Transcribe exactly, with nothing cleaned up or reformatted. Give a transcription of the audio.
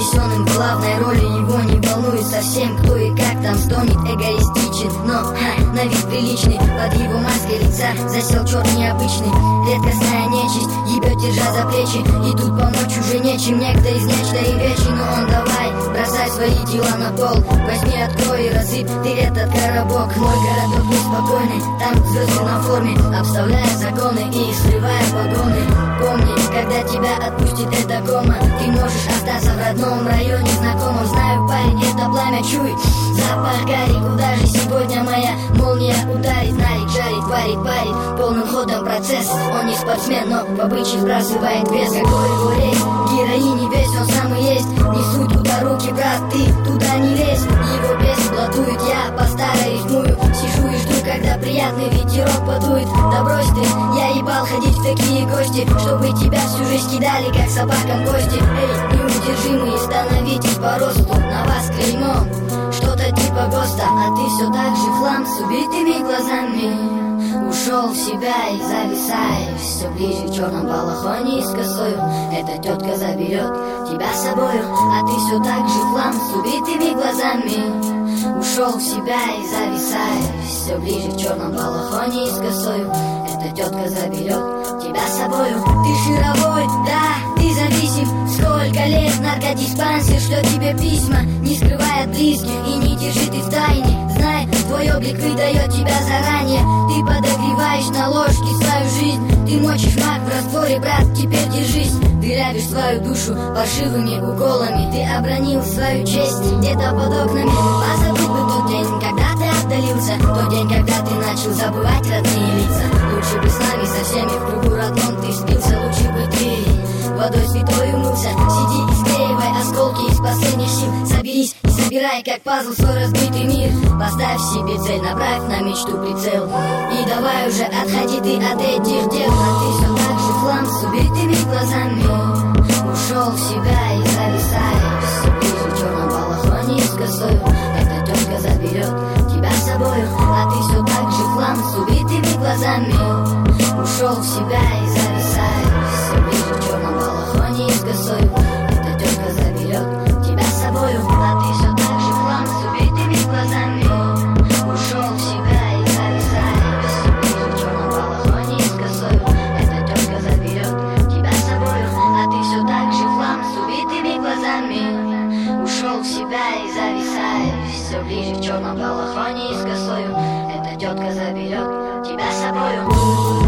унесенным в главной роли. Его не волнует совсем, кто и как там стонет. Эгоистичен, но ха, на вид приличный. Под его маской лица засел черт необычный. Редкостная нечисть ебет, держа за плечи. И тут помочь уже нечем. Некто из нечто и вечи. Но он давай, бросай свои дела на пол. Возьми, открой и разыпь ты этот коробок. Мой городок неспокойный, там звезды на форме, обставляя законы и срывая погоны. Помни, когда тебя отпустит эта кома, ты можешь остаться в родном районе знакомым. Знаю, парень, это пламя, чуй запах гари. Куда же сегодня моя молния ударит? Нарик жарит, варит, парит полным ходом процесс. Он не спортсмен, но по бычьи сбрасывает вес. Какой его рейс? Героине весь, он сам и есть. Не суть туда руки, брат, ты туда не лезь. Его песни блатует, я по старой рифмую. Сижу и жду, когда приятный ветерок подует. Да брось ты, я ебал ходить в такие гости, чтобы тебя всю жизнь кидали, как собакам кости. Эй, неудержимые, становитесь по росту. На вас клеймом, что-то типа ГОСТа. А ты все так же хлам с убитыми глазами. Ушел в себя и зависаешь все ближе к черном балахоне и с косою. Эта тетка заберет тебя с собою. А ты все так же хлам с убитыми глазами. Ушел в себя и зависаешь все ближе к черном балахоне и с косою. Эта тетка заберет тебя с собою. Ты шаровой, да, ты зависим. Сколько лет наркодиспансер шлет тебе письма, не скрывая от близких и не держит их в тайне. Знай, твой облик выдает тебя заранее. Ты подогреваешь на ложке свою жизнь. Ты мочишь мак в растворе, брат, теперь держись. Дырявишь свою душу паршивыми уколами. Ты обронил свою честь где-то под окнами. Позабыть бы тот день, когда ты отдалился. Тот день, когда ты начал забывать родные лица. Лучше бы с нами со всеми в кругу родном ты спился. Лучше бы ты водой святой умылся. Сиди и склеивай осколки из последних сил. Соберись и собирай, как пазл, свой разбитый мир. Поставь себе цель, направь на мечту прицел. И давай уже отходи ты от этих дел. А ты все так же хлам с убитыми глазами. Ушел в себя и зависаешь все ближе в черном балахоне и с косою. Эта тетка заберет тебя с собою. А ты все так же хлам с убитыми глазами. Ушел в себя и зависаешь все ближе в черном балахоне и с косою. Эта тетка заберет тебя с собою. А ты все так же хлам с убитыми глазами. Ушел в себя и зависаешь все ближе в черном балахоне и с косою. Эта тетка заберет тебя с собою. А ты все так же хлам с убитыми глазами. Ушел в себя и зависаешь все ближе в черном балахоне и с косою. Эта тетка заберет тебя с собою.